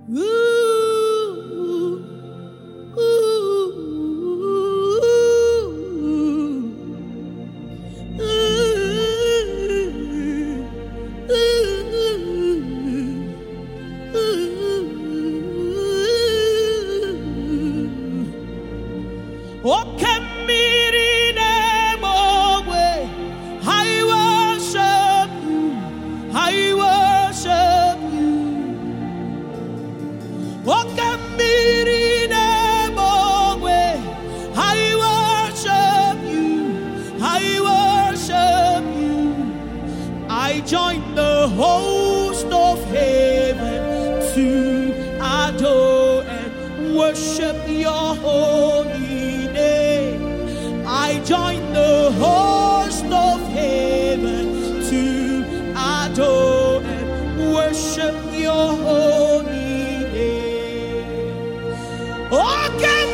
Ooh, ooh, I join the host of heaven to adore and worship your holy name. I join the host of heaven to adore and worship your holy name. Oh, can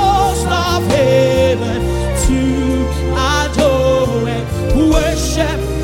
chef.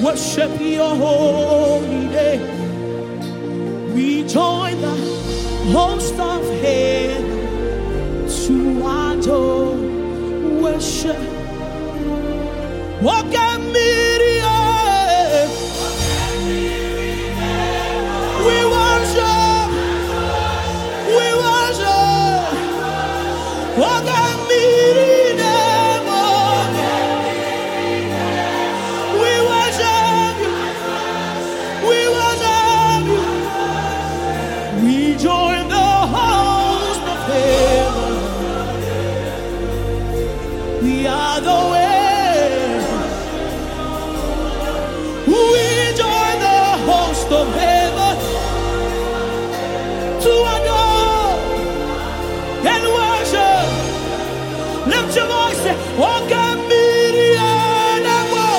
worship your holy name. We join the host of heaven to adore, worship. Walk at Miriam. We worship. We worship. Walk at Miriam. We worship you. We worship you. We join the host of heaven. We are the way. Of heaven to adore and worship. Lift your voice, say, walk at Miriam and walk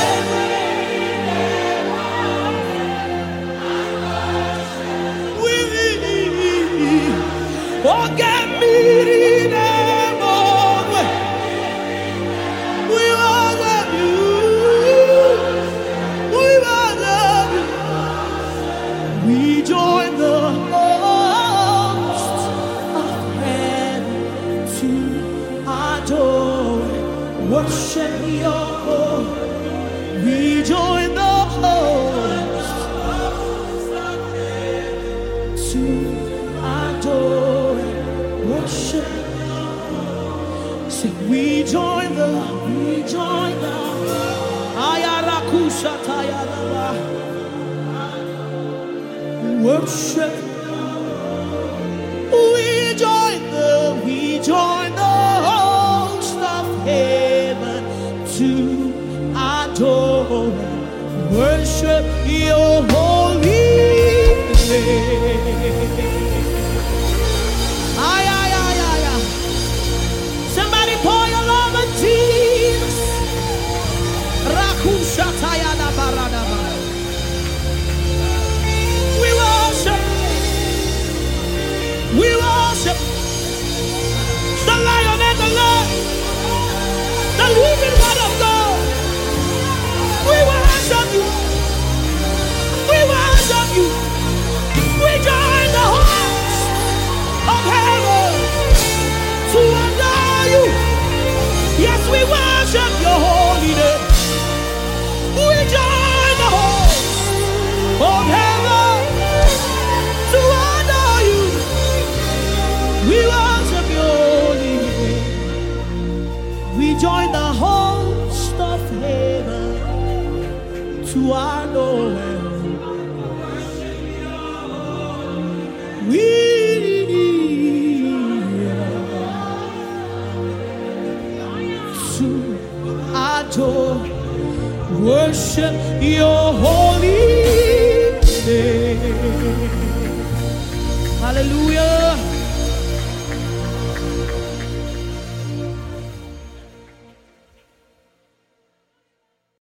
with me. Walk at Miriam and walk with. We worship you. We worship you. We join the host of heaven to adore, worship your holy. We join the host of heaven to adore, worship. Say, we join the Ayarakusha Tayadaba. Worship. We join the host of heaven to adore, worship your holy name. Ay, ay, ay, ay, ay. Somebody pour your love on Jesus. Rakusha Tayana Baradaba. We worship the Lion and the Lamb, the living one of God. We worship you. We worship you. We join the host of heaven to adore you. Yes, we worship your holy name. We join the host of heaven to adore you. We worship your holy name. We join the host of heaven to adore him. We to adore, worship your holy name.